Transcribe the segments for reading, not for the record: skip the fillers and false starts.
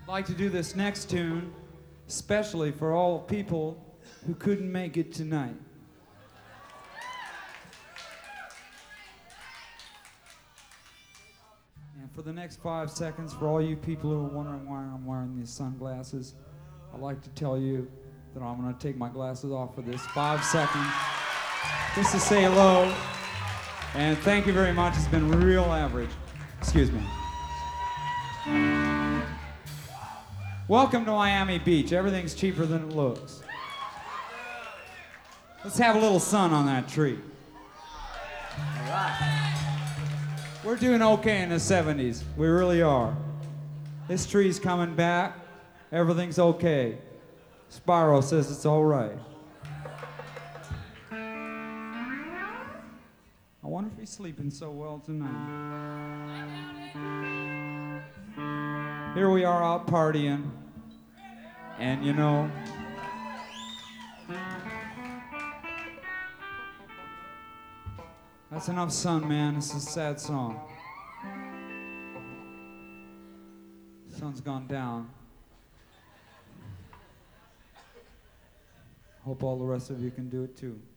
I'd like to do this next tune, especially for all people who couldn't make it tonight. And for the next 5 seconds, for all you people who are wondering why I'm wearing these sunglasses, I'd like to tell you that I'm going to take my glasses off for this 5 seconds, just to say hello. And thank you very much. It's been real average. Excuse me. Welcome to Miami Beach. Everything's cheaper than it looks. Let's have a little sun on that tree. All right. We're doing okay in the 70s. We really are. This tree's coming back. Everything's okay. Spyro says it's all right. I wonder if he's sleeping so well tonight. Here we are out partying, and you know, that's enough sun, man. This is a sad song. The sun's gone down. Hope all the rest of you can do it too.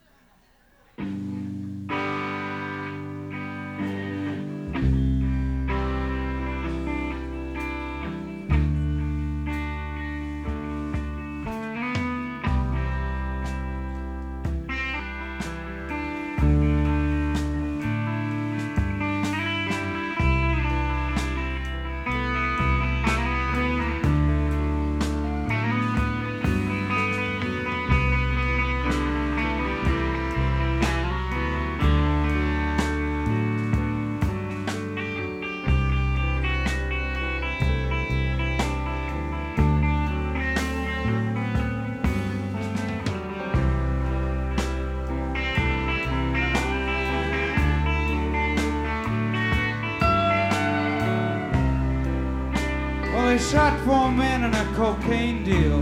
They shot 4 men in a cocaine deal,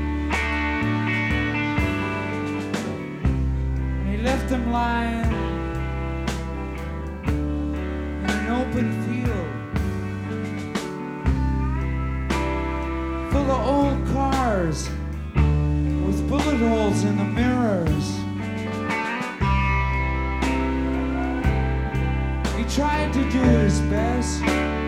and he left them lying in an open field full of old cars with bullet holes in the mirrors. He tried to do his best,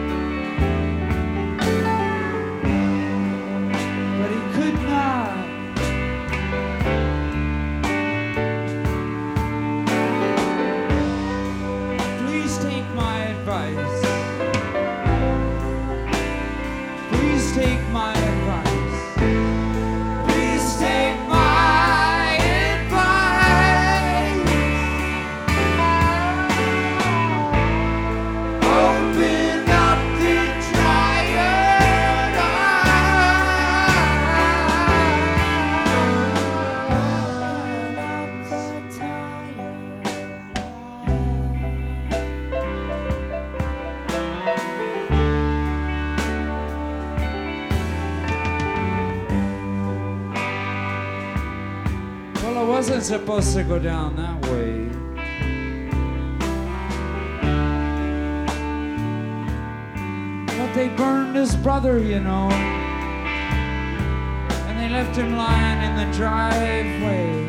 wasn't supposed to go down that way. But they burned his brother, you know, and they left him lying in the driveway.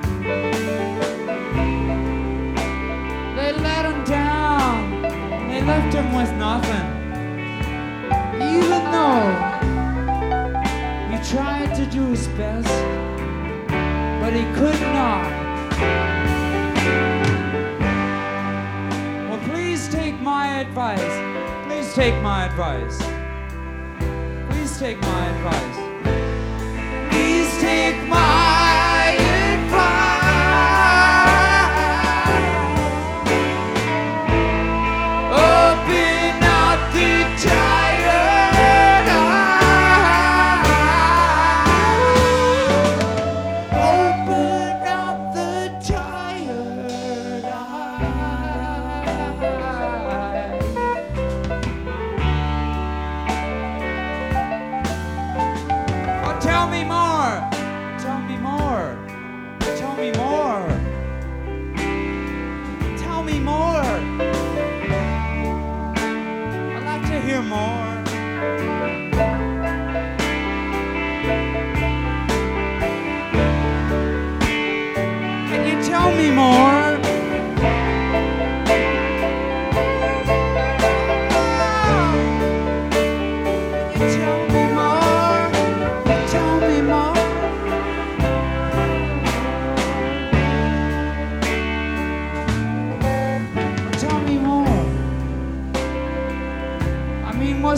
They let him down, and they left him with nothing, even though he tried to do his best, but he could not. Well, please take my advice. Please take my advice. Please take my advice. Please take my advice. Open up the tired eye. Open up the tired eye. Oh, tell me more. Tell me more. Tell me more. Tell me more. I'd like to hear more.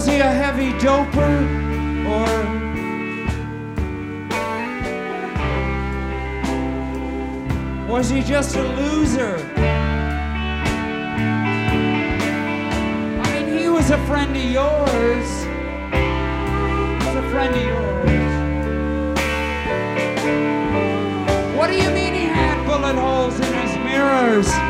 he a heavy doper, or was he just a loser? I mean, he was a friend of yours. He was a friend of yours. What do you mean he had bullet holes in his mirrors?